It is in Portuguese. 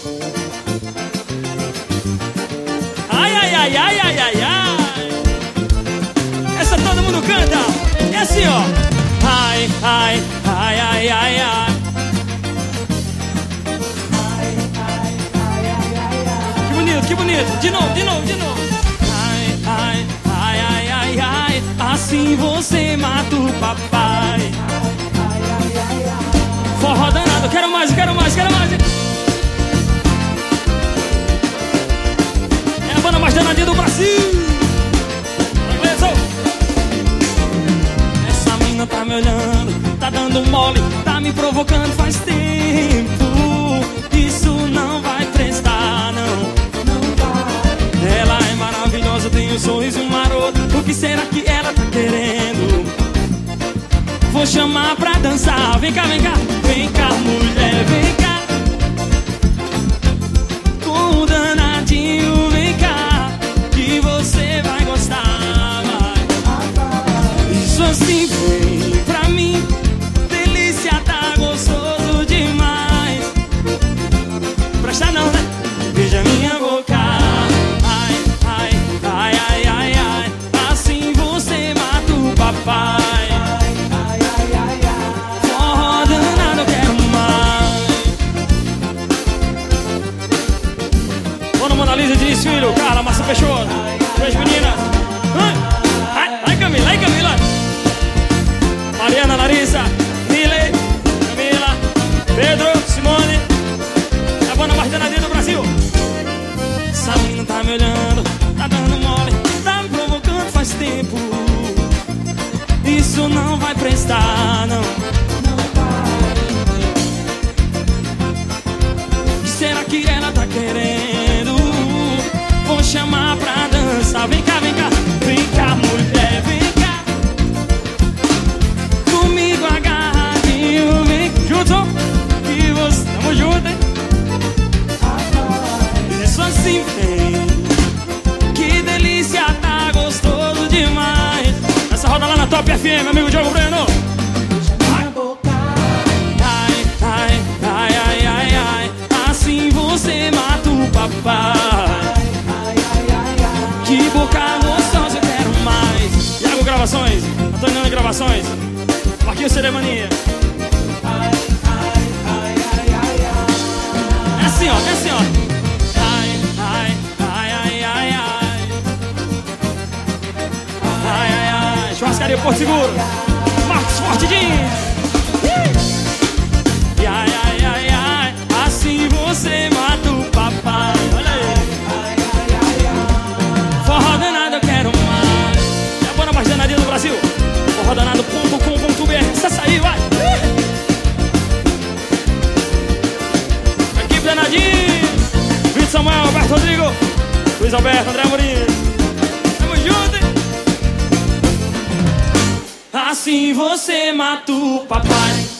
Ai, ai, ai, ai, ai, ai, ai. Essa todo mundo canta. É assim, ó. Ai, ai, ai, ai, ai, ai. Que bonito, que bonito. De novo, de novo, de novo. Ai, ai, ai, ai, ai, ai. Assim você mata o papai. Forró danado, quero mais, quero mais, quero mais. É a banda mais danadinha do Brasil. Essa mina tá me olhando, tá dando mole, tá me provocando faz tempo. Isso não vai prestar, não. Ela é maravilhosa, tem um sorriso maroto. O que será que ela tá querendo? Vou chamar pra dançar. Vem cá, vem cá. Vem cá, mulher, vem cá. Com o danadinho, vem cá, que você vai gostar, vai. Isso assim, vem pra mim. Delícia, tá gostoso demais. Presta não, né? Veja minha boca. Ai, ai, ai, ai, ai, ai. Assim você mata o papai. Mona Lisa, Diniz Filho, Carla, Márcia Peixoto, três meninas. Ai, Camila, ai, Camila. Mariana, Larissa, Nile, Camila, Pedro, Simone. É a banda mais danadinha do Brasil. Essa menina tá me olhando, tá dando mole, tá me provocando faz tempo. Isso não vai prestar, não. O que será que ela tá querendo? Vou chamar pra dançar. Vem cá, vem cá. Vem cá, mulher, vem cá. Comigo agarradinho. Vem junto, que você... Tamo junto, hein? Isso assim, vem. Que delícia, tá gostoso demais. Essa roda lá na Top FM, meu amigo Diogo Breno. Ai, ai, ai, ai, ai, ai. Assim você mata o papai. Que boca gostosa, eu quero mais. Iago Gravações, Antônio Gravações, Marquinhos Ceremania. É assim, ó, é assim, ó. Ai, ai, ai, ai, ai, ai. Ai, ai, ai. Churrascaria Porto Seguro, Marcos Forte Jeans. E ai, ai, ai, ai. Assim você mata o papai. Olha aí. Forró danado, eu quero mais. É a banda mais danadinha do Brasil. Forrodanado.com.br. Acessa aí, vai. Equipe danadinha. Vitor Samuel, Alberto Rodrigo, Luiz Alberto, André Amorim. Tamo junto, hein? Assim você mata o papai.